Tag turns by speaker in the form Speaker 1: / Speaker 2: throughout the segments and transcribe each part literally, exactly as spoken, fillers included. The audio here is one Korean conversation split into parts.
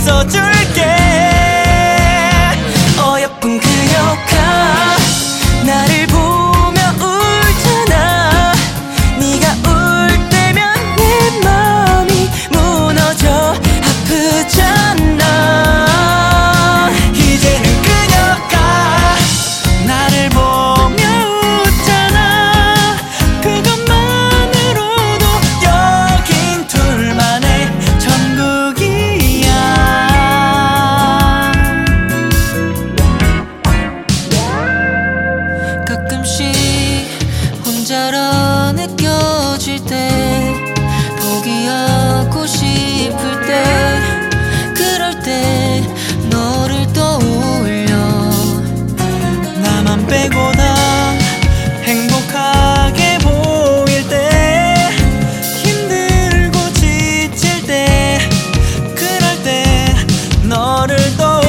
Speaker 1: 웃어줄게. 어여쁜 그녀가 나를 보며 울잖아. 네가 울 때면 내 마음이 무너져 아프잖아. 이제는 그녀가 나를 보며 웃잖아. 그것만으로도 여긴 둘만의 천국이야. 가끔씩 혼자라 느껴질 때, 포기하고 싶을 때, 그럴 때 너를 떠올려. 나만 빼고 다 행복하게 보일 때, 힘들고 지칠 때, 그럴 때 너를 떠올려.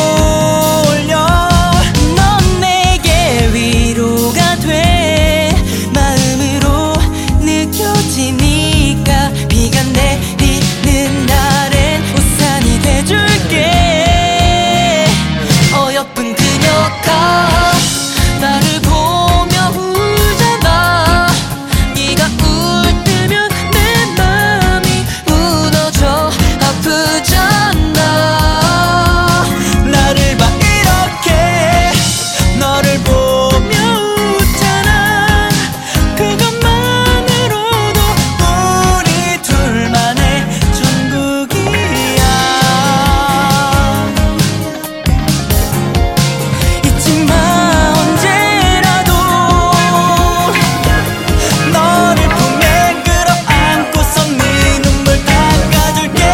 Speaker 1: 넌 내게 위로가 돼. 마음으로 느껴지니까 비가 내리는 날엔 우산이 돼줄게. 어여쁜 그녀가 나를 보며 울잖아. 네가 울 때면 내 맘이 무너져 아프잖아. 나를 봐 이렇게 너를 보며 웃잖아. 그것만으로도 우리 둘만의 천국이야. 잊지 마 언제라도 너를 품에 끌어안고서 네 눈물 닦아줄게.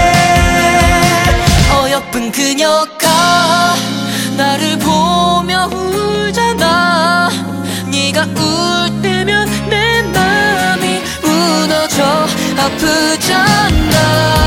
Speaker 1: 어여쁜 그녀가 나를 보며 울잖아. 네가 울 때면 내 맘이 무너져 아프잖아.